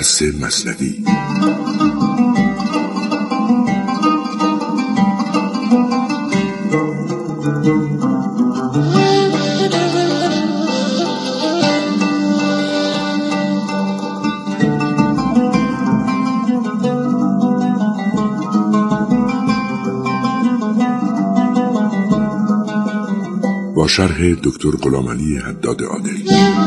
درس مثنوی. با شرح دکتر غلامعلی حداد عادلی.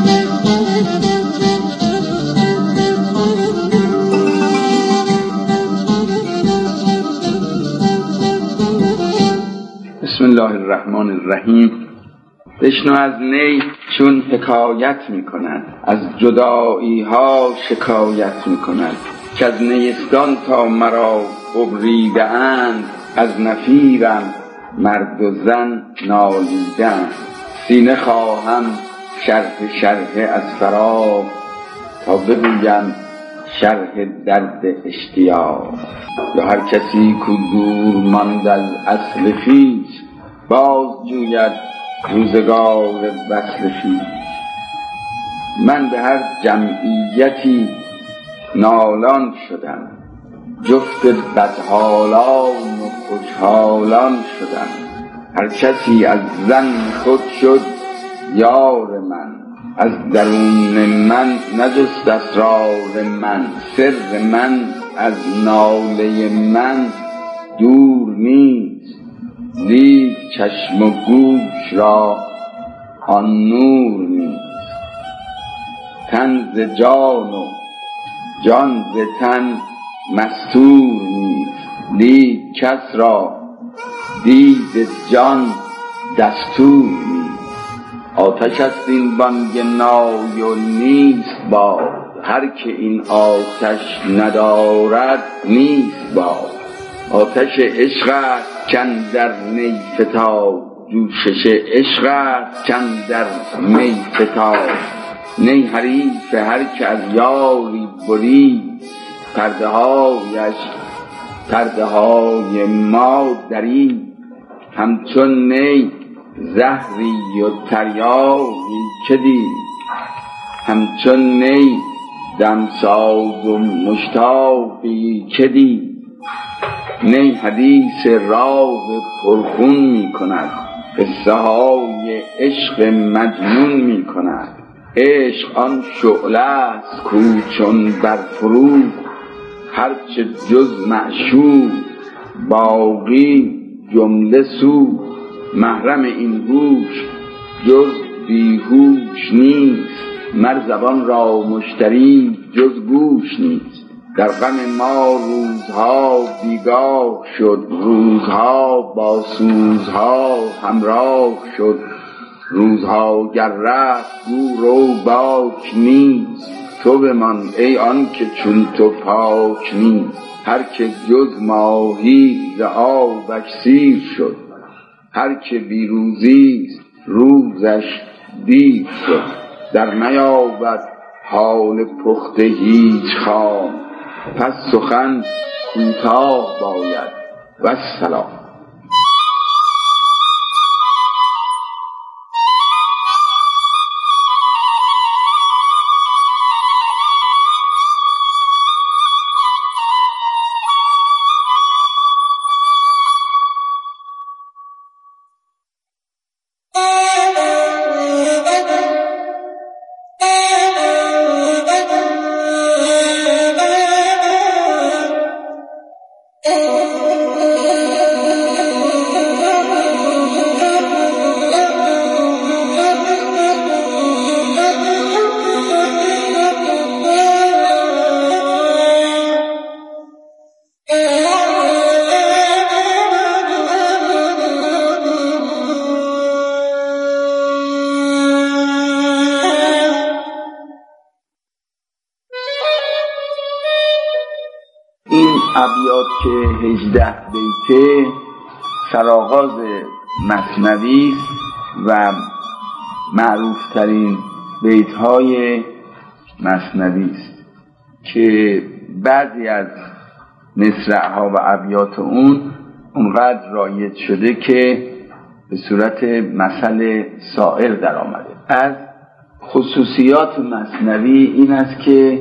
بسم الله الرحمن الرحیم. بشنو از نی چون حکایت می کند، از جدایی ها شکایت می کند، که از نیستان تا مرا ببریده اند، از نفیرم مرد و زن نالیدن. سینه خواهم شرح از فراق، تا بگویم شرح درد اشتیاق. یا هر کسی کو دور ماند از اصل خویش، باز جوید روزگار وصل خویش. من به هر جمعیتی نالان شدم، جفت بدحالان و خوشحالان شدم. هر کسی از زن خود شد یار من، از درون من نجست اسرار من. سر من از ناله من دور نیست، لیک چشم و گوش را آن نور نیست. تن ز جان و جان ز تن مستور نیست، لیک کس را دید جان دستور نیست. آتش است این بانگ نای و نیست باد، هر که این آتش ندارد نیست باد. آتش عشق است کاندر نی فتاد، جوشش عشق است کاندر می فتاد. نی حریف هر که از یاری برید، پرده های ما درید. همچون نی زهری و تریاقی که دید، همچون نی دمساز و مشتاقی که دید. نی حدیث راه پرخون می کند، قصه های عشق مجنون می کند. عشق آن شعله است کو چون برفروخت، هرچه جز معشوق باقی جمله سوخت. محرم این هوش جز بیهوش نیست، مر زبان را مشتری جز گوش نیست. در غم ما روزها بیگاه شد، روزها با سوزها همراه شد. روزها گر رفت گو رو باک نیست، تو بمان ای آن که چون تو پاک نیست. هر که جز ماهی ز آبش سیر شد، هر که بی روزیست روزش دیر شد. در نیابد حال پخته هیچ خام، پس سخن کوتاه باید والسلام. این ابیات که 18 بیته سرآغاز مثنوی و معروفترین بیت‌های مثنوی است که بعضی از مصرع‌ها و ابیات اونقدر رایج شده که به صورت مثل سائر در آمده. از خصوصیات مثنوی این است که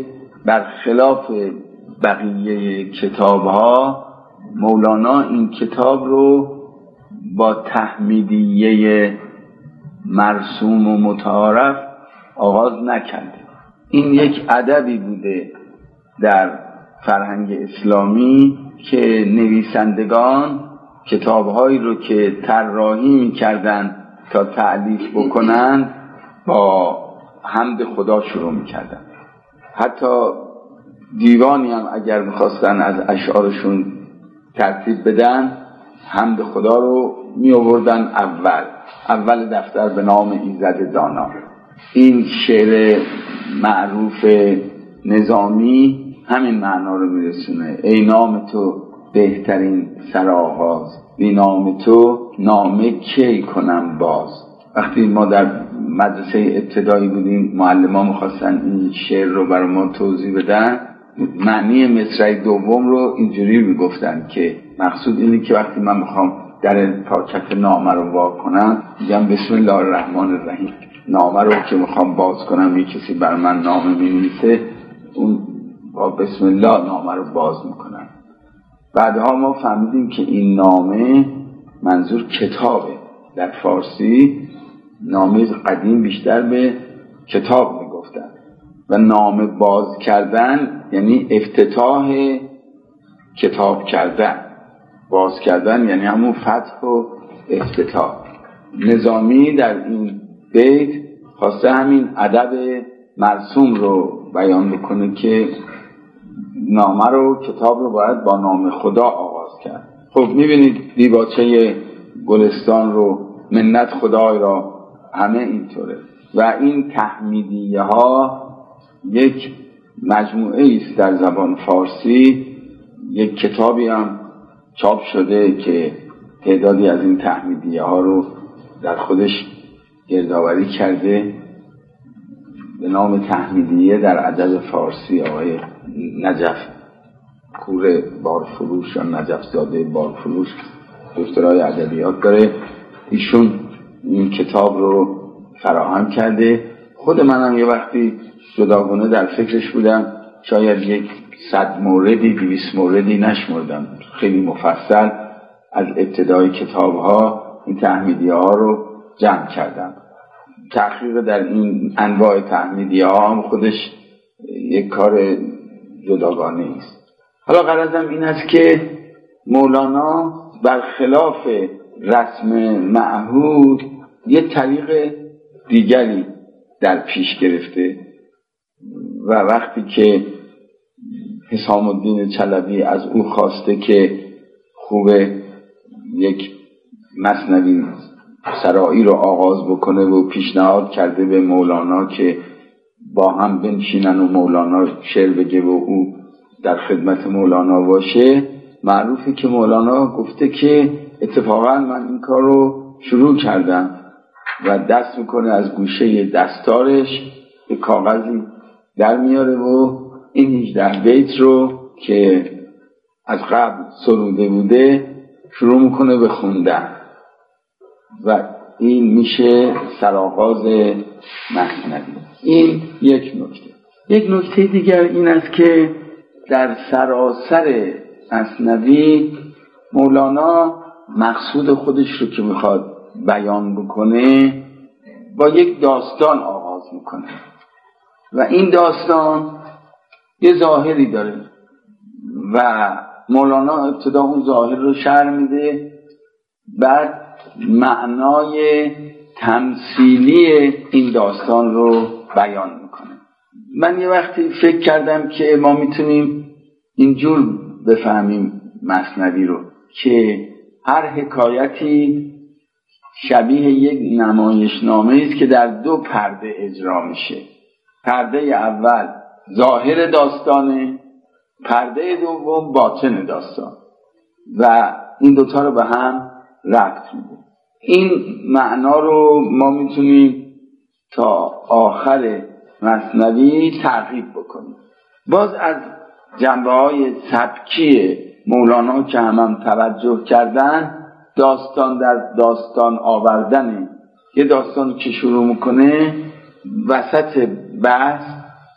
برخلاف بقیه کتاب‌ها مولانا این کتاب رو با تحمیدیه مرسوم و متعارف آغاز نکرده. این یک ادبی بوده در فرهنگ اسلامی که نویسندگان کتاب‌هایی رو که طراحی می‌کردن تا تألیف بکنن با حمد خدا شروع می‌کردن. حتی دیوانی هم اگر می‌خواستن از اشعارشون ترتیب بدن حمد خدا رو می‌آوردن اول دفتر به نام ایزد دانا. این شعر معروف نظامی همین معنا رو میرسونه: ای نام تو بهترین سرآغاز، بی نام تو نامه کی کنم باز. وقتی ما در مدرسه ابتدایی بودیم معلم ها میخواستن این شعر رو برای ما توضیح بدن، معنی مصرع دوم رو اینجوری میگفتن که مقصود اینه که وقتی من میخوام در پاکت نامه رو وا کنم میگم بسم الله الرحمن الرحیم. نامه رو که میخوام باز کنم یه کسی بر من نامه مینویسه، اون با بسم الله نامه رو باز میکنم. بعدها ما فهمیدیم که این نامه منظور کتابه. در فارسی نامه قدیم بیشتر به کتاب میگفتن و نامه باز کردن یعنی افتتاح کتاب کردن. باز کردن یعنی همون فتح و افتتاح. نظامی در این بیت خواسته همین ادب مرسوم رو بیان بکنه که نامه رو، کتاب رو باید با نام خدا آغاز کرد. خب میبینید دیباچه گلستان رو، منت خدای را، همه اینطوره. و این تحمیدیه ها یک مجموعه است در زبان فارسی. یک کتابی هم چاپ شده که تعدادی از این تحمیدیه ها رو در خودش گردآوری کرده به نام تحمیدیه در ادب فارسی. آقای نجف پور بارفروش یا نجف زاده بارفروش دکترای ادبیات داره، ایشون این کتاب رو فراهم کرده. خود منم یه وقتی جداگانه در فکرش بودم، شاید 100 موردی 200 موردی نشمردم، خیلی مفصل از ابتدای کتاب ها این تحمیدیه ها رو جمع کردم. تحقیق در این انواع تحمیدیه ها هم خودش یک کار جداگانه است. حالا غرضم این است که مولانا برخلاف رسم معهود یه طریق دیگری در پیش گرفته و وقتی که حسام الدین چلبی از او خواسته که خوبه یک مثنوی سرایی رو آغاز بکنه و پیشنهاد کرده به مولانا که با هم بنشینن و مولانا شعر بگه و او در خدمت مولانا باشه، معروفه که مولانا گفته که اتفاقا من این کار رو شروع کردم و دست میکنه از گوشه دستارش به کاغذی در میاره و این 18 بیت رو که از قبل سروده بوده شروع میکنه به خوندن و این میشه سرآغاز مثنوی. این یک نکته. یک نکته دیگر این است که در سراسر مثنوی مولانا مقصود خودش رو که میخواد بیان بکنه با یک داستان آغاز میکنه و این داستان یه ظاهری داره و مولانا ابتدا اون ظاهر رو شرح میده، بعد معنای تمثیلی این داستان رو بیان میکنه. من یه وقتی فکر کردم که ما میتونیم اینجور بفهمیم مثنوی رو که هر حکایتی شبیه یک نمایشنامه است که در 2 پرده اجرا میشه. پرده اول ظاهر داستانه، پرده دوم باطن داستان و این دوتا رو به هم ربط میده. این معنا رو ما میتونیم تا آخر مثنوی تعقیب بکنیم. باز از جنبه‌های سبکی مولانا که هم توجه کردن، داستان در داستان آوردن. یه داستان که شروع میکنه وسط بحث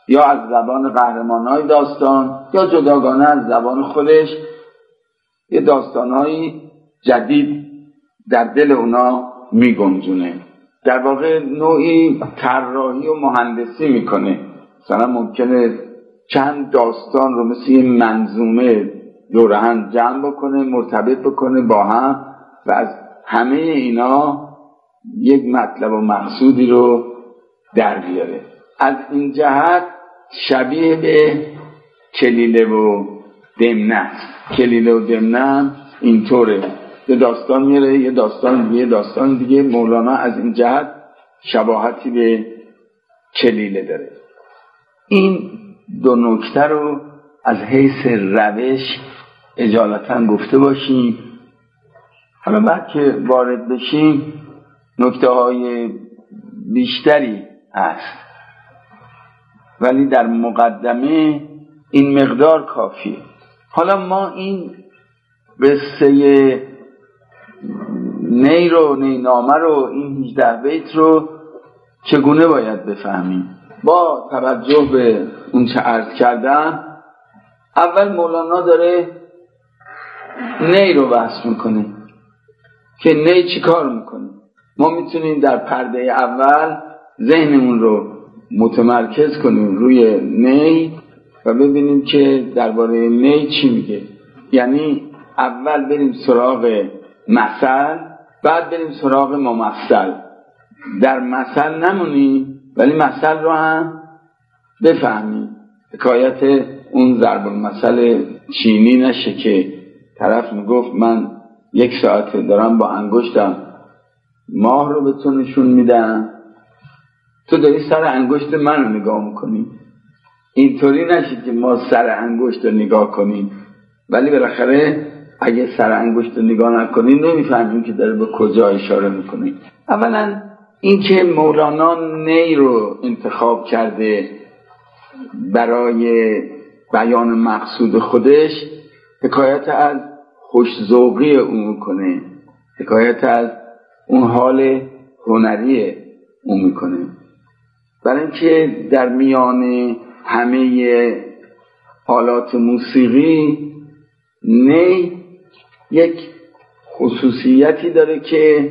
یا از زبان قهرمان‌های داستان یا جداگانه از زبان خودش یه داستان‌های جدید در دل اونا میگنجونه. در واقع نوعی طراحی و مهندسی میکنه. مثلا ممکنه چند داستان رو مثل یه منظومه دور هم جمع بکنه، مرتبط بکنه با هم و از همه اینا یک مطلب و مقصودی رو در بیاره. از این جهت شبیه به کلیله و دمنه است. کلیله و دمنه اینطوره، یه داستان میاره یه داستان دیگه، داستان دیگه. مولانا از این جهت شباهتی به کلیله داره. این دو نکته رو از حیث روش اجالتا گفته باشیم. حالا بعد که وارد بشیم نکته های بیشتری هست، ولی در مقدمه این مقدار کافیه. حالا ما این قصه نی رو، نینامه رو، این 18 بیت رو چگونه باید بفهمیم؟ با توجه به اون چه عرض کردم، اول مولانا داره نی رو بحث میکنه که نی چی کار میکنه. ما میتونیم در پرده اول ذهنمون رو متمرکز کنیم روی نی و ببینیم که درباره نی چی میگه. یعنی اول بریم سراغ مثل، بعد بریم سراغ ممثل. در مثل نمونیم ولی مثل رو هم بفهمیم. حکایت اون ضرب المثل چینی نشه که طرف میگفت من 1 ساعته دارم با انگشتم ماه رو به تو نشون میدم، تو داری سر انگشت من رو نگاه میکنی. اینطوری نشه که ما سر انگشت رو نگاه کنیم ولی بالاخره اگه سر انگشت رو نگاه نکنیم نمیفهمیم که داره به کجا اشاره میکنه. اولا این که مولانا نی رو انتخاب کرده برای بیان مقصود خودش، حکایت از خوش‌ذوقی اون میکنه، حکایت از اون حال هنری اون میکنه. برای اینکه در میان همه حالات موسیقی نی یک خصوصیتی داره که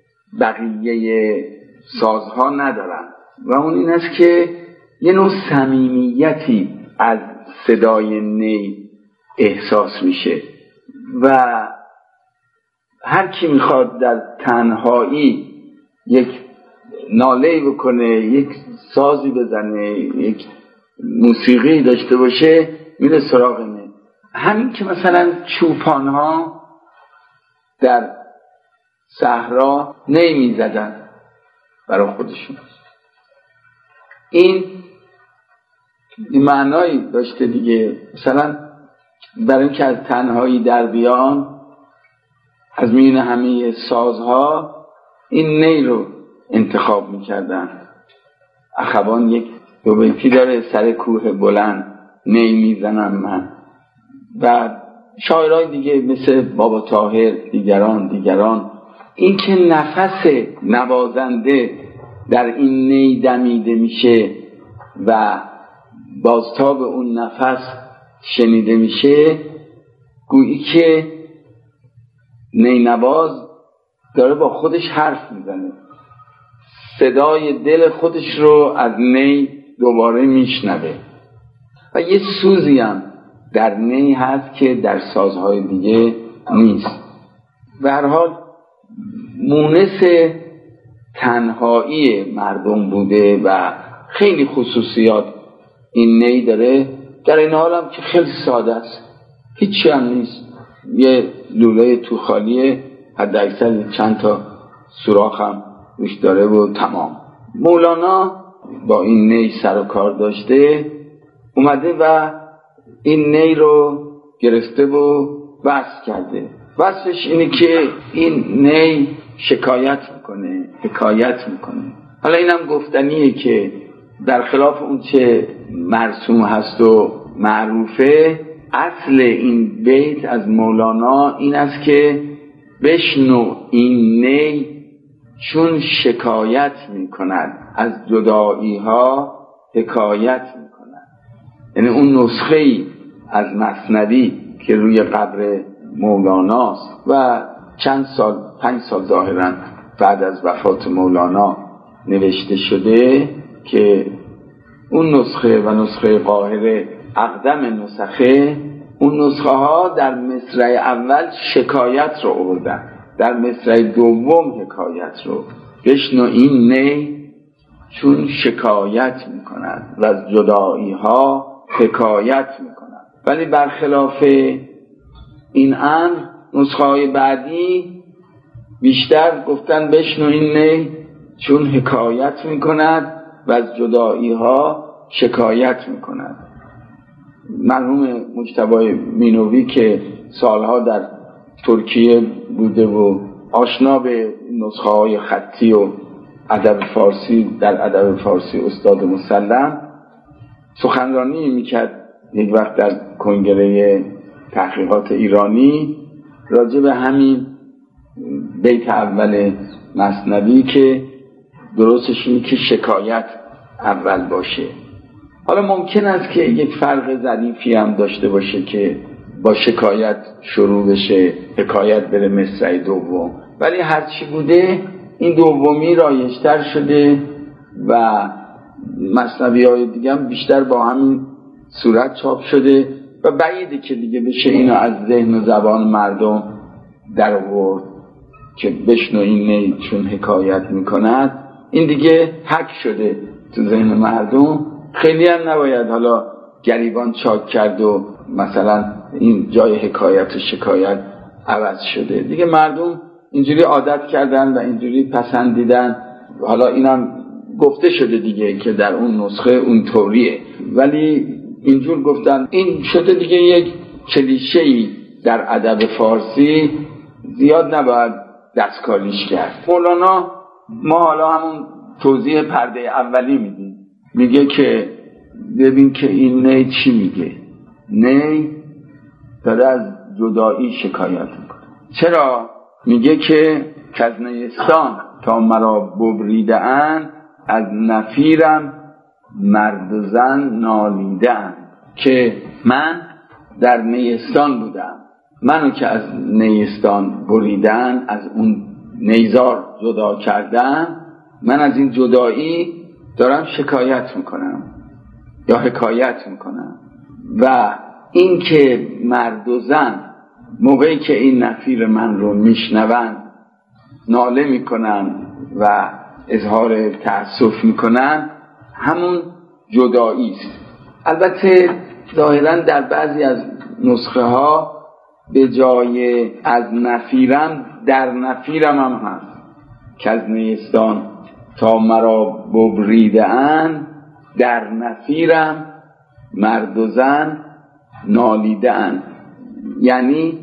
بقیه سازها ندارن و اون این است که یه نوع صمیمیتی از صدای نی احساس میشه و هر کی میخواد در تنهایی یک ناله‌ای بکنه، یک سازی بزنه، یک موسیقی داشته باشه میره سراغ نی. همین که مثلا چوپان‌ها در صحرا نی میزدن برای خودشون، این معنایی داشته دیگه. مثلا برای اینکه از تنهایی در بیان از میان همه سازها این نی رو انتخاب میکردن. اخوان یک دو بیتی داره، سر کوه بلند نی میزنم من، و شاعرای دیگه مثل بابا طاهر، دیگران. این که نفس نوازنده در این نی دمیده میشه و بازتاب اون نفس شنیده میشه، گویی که نی نواز داره با خودش حرف میزنه، صدای دل خودش رو از نی دوباره میشنوه و یه سوزی هم در نی هست که در سازهای دیگه نیست. به هر حال مونس تنهایی مردم بوده و خیلی خصوصیات این نی داره. در این حال هم که خیلی ساده است، هیچی هم نیست، یه لوله تو خالیه، حد اکثر چند تا سوراخ هم روش داره و تمام. مولانا با این نی سر و کار داشته، اومده و این نی رو گرفته و وصف کرده. وصفش اینه که این نی شکایت میکنه، حکایت میکنه. حالا اینم گفتنیه که در خلاف اون چه مرسوم هست و معروفه، اصل این بیت از مولانا این است که بشنو این نی چون شکایت میکند، از جدایی ها حکایت میکند. یعنی اون نسخه ای از مثنوی که روی قبر مولاناست و چند سال 5 سال ظاهراً بعد از وفات مولانا نوشته شده که اون نسخه و نسخه قاهره اقدم نسخه، اون نسخه ها در مصرع اول شکایت رو آوردن، در مصرع دوم حکایت رو. بشنو این نی چون شکایت میکند و از جدایی ها حکایت میکند. ولی برخلاف این امر نسخه های بعدی بیشتر گفتن بشنو این نی چون حکایت میکند و از جدایی ها شکایت میکند. مرحوم مجتبی مینوی که سالها در ترکیه بوده و آشنا به نسخه های خطی و ادب فارسی، در ادب فارسی استاد مسلم، سخنرانی میکرد یک وقت در کنگره تحقیقات ایرانی راجع به همین بیت اول مثنوی که درستش اینه که شکایت اول باشه. حالا ممکن است که یک فرق ظریفی هم داشته باشه که با شکایت شروع بشه، حکایت بره مصرع دوم، ولی هرچی بوده این دومی رایج‌تر شده و مثنوی‌های دیگه هم بیشتر با همین صورت چاپ شده و بعیده که دیگه بشه اینو از ذهن و زبان مردم در آورد که بشنو این نی چون حکایت میکند. این دیگه حک شده تو ذهن مردم، خیلی هم نباید حالا گریبان چاک کرد و مثلا این جای حکایت و شکایت عوض شده دیگه. مردم اینجوری عادت کردن و اینجوری پسندیدن. حالا اینم گفته شده دیگه که در اون نسخه اون طوریه، ولی اینجور گفتن این شده دیگه یک کلیشه‌ای در ادب فارسی، زیاد نباید دستکاریش کرد. مولانا ما حالا همون توضیح پرده اولی میدیم، میگه که ببین که این نی چی میگه. نی داره از جدایی شکایت میکنه. چرا؟ میگه که کز نیستان تا مرا ببریده اند، از نفیرم مرد و زن نالیده اند. که من در نیستان بودم، منو که از نیستان بریدن، از اون نیزار جدا کردن، من از این جدایی دارم شکایت میکنم یا حکایت میکنم. و این که مرد و زن موقعی که این نفیر من رو میشنون ناله میکنن و اظهار تأسف میکنن، همون جدایی است. البته ظاهرا در بعضی از نسخه ها به جای از نفیرم در نفیرم هم هست که از نیستان تا مرا ببریده اند، در نفیرم مرد و زن نالیده اند. یعنی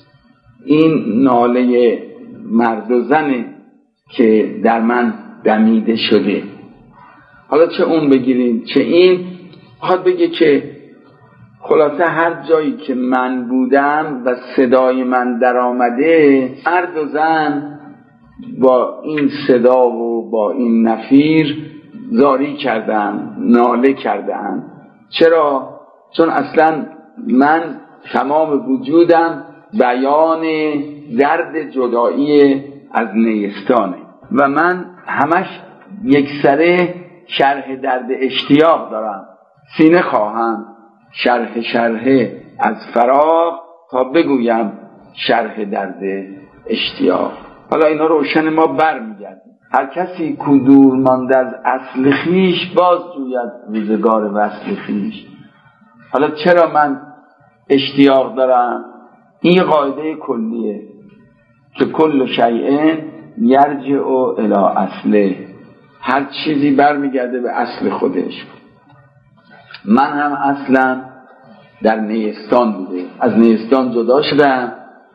این ناله مرد و زنه که در من دمیده شده. حالا چه اون بگیریم چه این، خواهد بگه که خلاصه هر جایی که من بودم و صدای من در آمده، مرد و زن با این صدا و با این نفیر زاری کردن، ناله کردن. چرا؟ چون اصلا من تمام وجودم بیان درد جدایی از نیستانه و من همش یکسره شرح درد اشتیاق دارم. سینه خواهم شرح از فراق تا بگویم شرح درد اشتیاق. حالا اینا روشن ما بر میگردیم. هر کسی کو دور مانده از اصل خویش، باز جوید روزگار وصل خویش. حالا چرا من اشتیاق دارم؟ این قاعده کلیه که کل شیء یرجع الی اصله، هر چیزی برمیگرده به اصل خودش. من هم اصلا در نیستان بوده، از نیستان جدا شدم.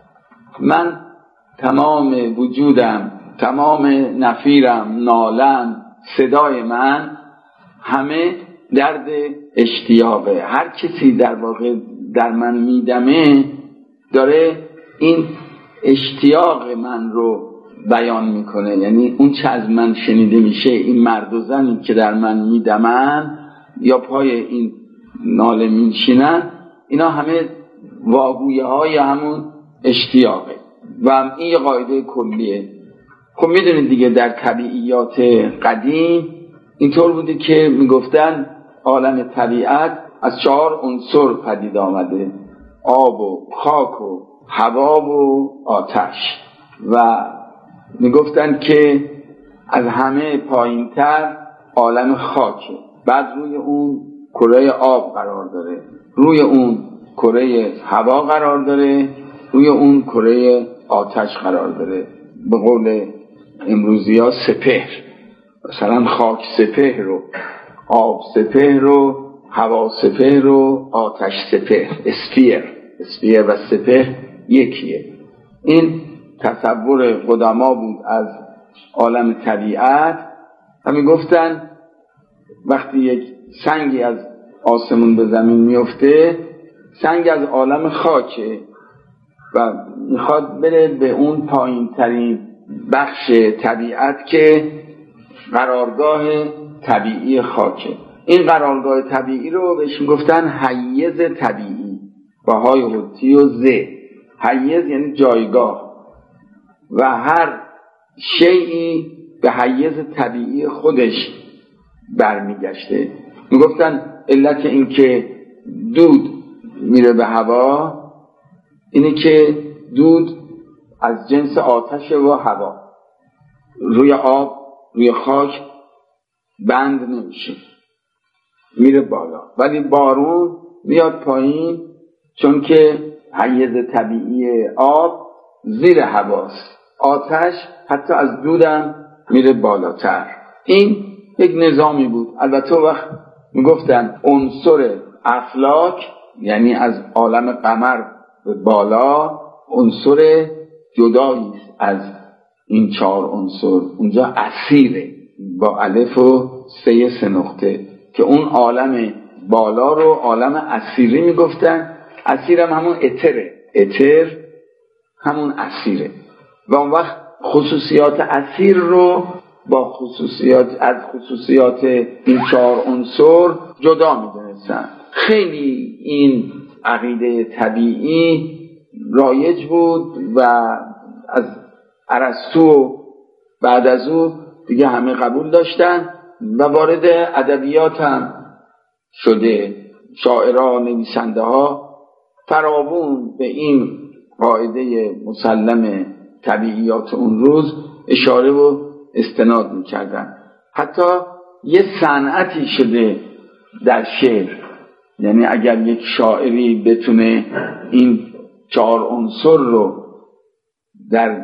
من تمام وجودم، تمام نفیرم، نالم، صدای من همه درد اشتیاقه. هر کسی در واقع در من میدمه داره این اشتیاق من رو بیان میکنه. یعنی اون چه از من شنیده میشه، این مرد و زنی که در من میدمن یا پای این ناله می‌نشینن، اینا همه واگویه های همون اشتیاقه و این یه قاعده کلیه. خب میدونید دیگه در طبیعیات قدیم اینطور بوده که میگفتن عالم طبیعت از 4 عنصر پدید آمده: آب و خاک و هوا و آتش، و میگفتن که از همه پایینتر عالم خاکه، بعد روی اون کره آب قرار داره، روی اون کره هوا قرار داره، روی اون کره آتش قرار داره. به قول امروزی‌ها سپهر، مثلا خاک سپهر و آب سپهر و هوا سپهر و آتش سپهر، اسپیر و سپهر یکیه. این تصور قدما بود از عالم طبیعت. همین گفتن وقتی یک سنگی از آسمون به زمین میفته، سنگ از عالم خاکه و میخواد بره به اون پایین ترین بخش طبیعت که قرارگاه طبیعی خاکه. این قرارگاه طبیعی رو بهش میگفتن حیز طبیعی با های حتی و ز. حیز یعنی جایگاه و هر شیئی به حیز طبیعی خودش برمیگشته. میگفتن علت این که دود میره به هوا اینه که دود از جنس آتش و هوا، روی آب روی خاک بند نمیشه، میره بالا، ولی بارون میاد پایین چون که حیز طبیعی آب زیر هواست. آتش حتی از دودم میره بالاتر. این یک نظامی بود. البته وقت میگفتن عنصر افلاک یعنی از عالم قمر به بالا عنصر جدایی از این 4 عنصر، اونجا اسیره با الف و 3 نقطه، که اون عالم بالا رو عالم اسیری میگفتن. اسیر هم همون اتر همون اسیره و اون وقت خصوصیات اسیر رو با خصوصیات این 4 عنصر جدا میدونستن. خیلی این عقیده طبیعی رایج بود و از ارسطو بعد از او دیگه همه قبول داشتن و وارد ادبیات هم شده. شاعران، نویسنده ها فراوون به این قاعده مسلم طبیعیات اون روز اشاره و استناد می‌کردن. حتی یه صنعتی شده در شعر، یعنی اگر یک شاعری بتونه این 4 عنصر رو در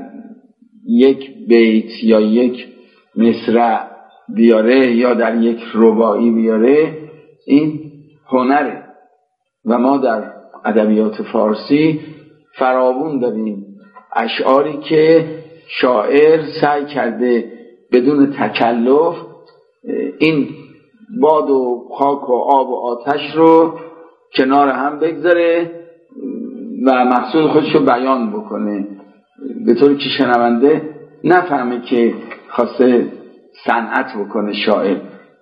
یک بیت یا یک مصرع بیاره یا در یک رباعی بیاره، این هنره. و ما در ادبیات فارسی فراوون داریم اشعاری که شاعر سعی کرده بدون تکلف این باد و خاک و آب و آتش رو کنار هم بگذاره و مقصود خودش رو بیان بکنه، به طوری که شنونده نفهمه که خواسته صنعت بکنه شاعر.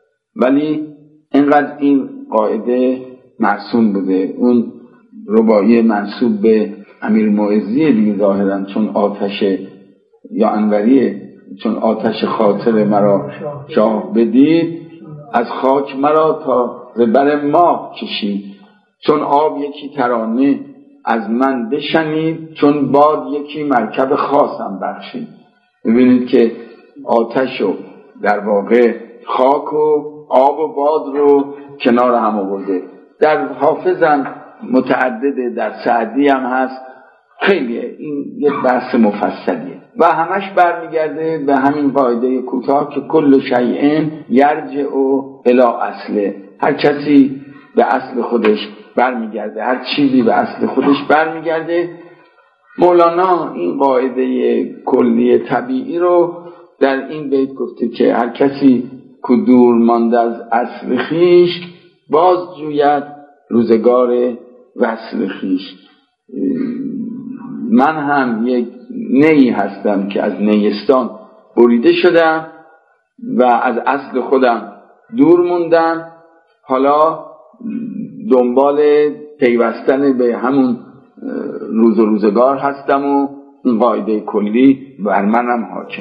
ولی اینقدر این قاعده مرسوم بوده. اون رباعی منسوب به امیر معزی دیگه ظاهرا چون آتش یا انوریه، چون آتش خاطر مرا شاه بدید، از خاک مرا تا زبر ماه کشید، چون آب یکی ترانه از من بشنید، چون باد یکی مرکب خاصم بخشید. ببینید که آتش و در واقع خاک و آب و باد رو کنار هم آورده. در حافظم متعدده، در سعدی هم هست. خیلی این یک بحث مفصلیه و همش برمیگرده به همین قاعده کوتاه که کل شیء یرجع الی اصله. هر کسی به اصل خودش برمیگرده، هر چیزی به اصل خودش برمیگرده. مولانا این قاعده کلی طبیعی رو در این بیت گفته که هر کسی که دور مانده از اصل خویش، باز جوید روزگار وصل خویش. من هم یک نیی هستم که از نیستان بریده شدم و از اصل خودم دور موندم. حالا دنبال پیوستن به همون روز و روزگار هستم و این قاعده کلی بر منم حاکم.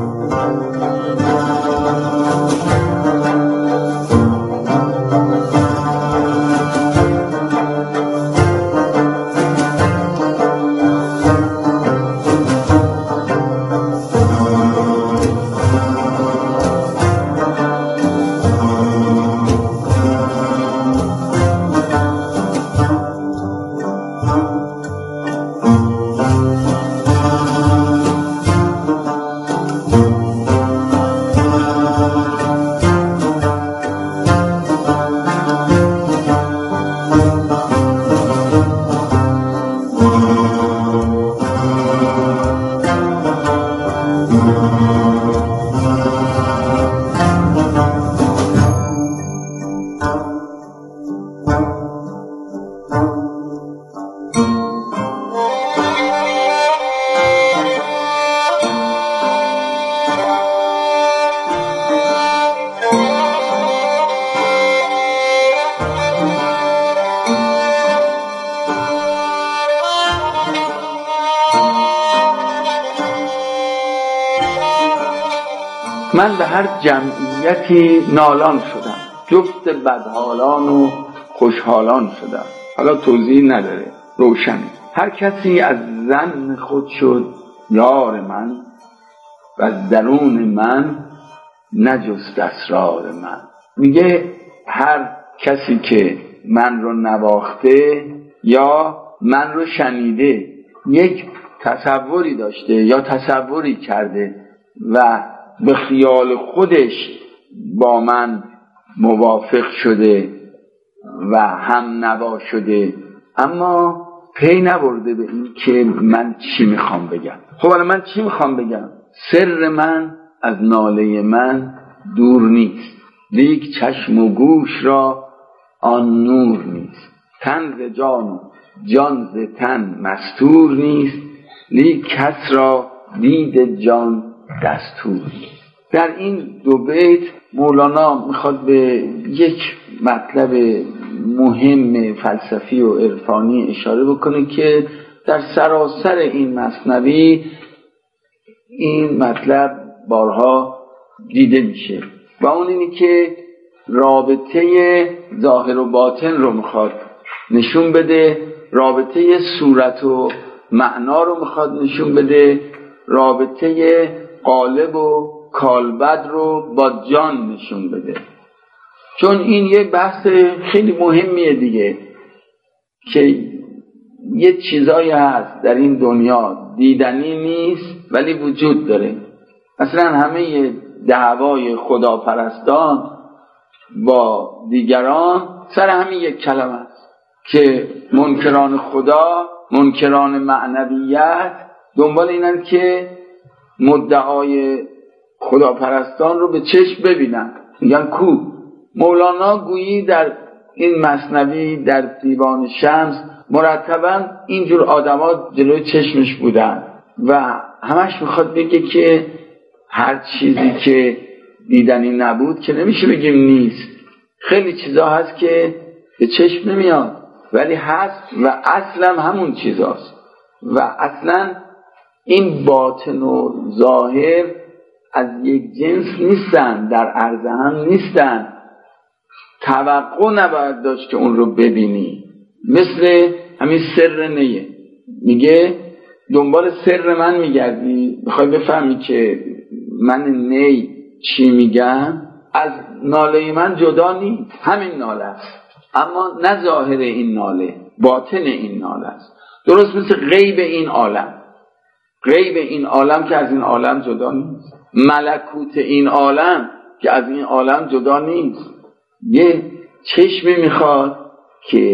من به هر جمعیتی نالان شدم، جفت بدحالان و خوشحالان شدم. حالا توضیح نداره، روشنه. هر کسی از ظن خود شد یار من و از درون من نجست اسرار من. میگه هر کسی که من رو نواخته یا من رو شنیده، یک تصوری داشته یا تصوری کرده و به خیال خودش با من موافق شده و هم نوا شده، اما پی نبرده به این که من چی میخوام بگم. خب الان من چی میخوام بگم؟ سر من از ناله من دور نیست، لیک چشم و گوش را آن نور نیست. تن ز جان و جان ز تن مستور نیست، لیک کس را دید جان دستور. در این دو بیت مولانا میخواد به یک مطلب مهم فلسفی و عرفانی اشاره بکنه که در سراسر این مثنوی این مطلب بارها دیده میشه و اون اینی که رابطه ظاهر و باطن رو میخواد نشون بده، رابطه صورت و معنا رو میخواد نشون بده، رابطه قالب و کالبد رو با جان نشون بده. چون این یه بحث خیلی مهمیه دیگه، که یه چیزایی هست در این دنیا دیدنی نیست ولی وجود داره. مثلا همه دعوای خداپرستان با دیگران سر همین یک کلمه است که منکران خدا، منکران معنویت دنبال اینن که مدعای خداپرستان رو به چشم ببینن، میگن کو. مولانا گویی در این مثنوی در دیوان شمس مرتباً اینجور آدم‌ها جلوی چشمش بودن و همش میخواد بگه که هر چیزی که دیدنی نبود که نمیشه بگیم نیست. خیلی چیزا هست که به چشم نمیاد ولی هست و اصلا همون چیزاست و اصلا این باطن و ظاهر از یک جنس نیستن، در عرض هم نیستن. توقع نباید داشت که اون رو ببینی. مثل همین سر نیه، میگه دنبال سر من میگردی، میخوای بفهمی که من نی چی میگم، از ناله من جدا نیست، همین ناله است، اما نه ظاهر این ناله، باطن این ناله است. درست مثل غیب این عالم، غیب این عالم که از این عالم جدا نیست، ملکوت این عالم که از این عالم جدا نیست. یه چشمی میخواد که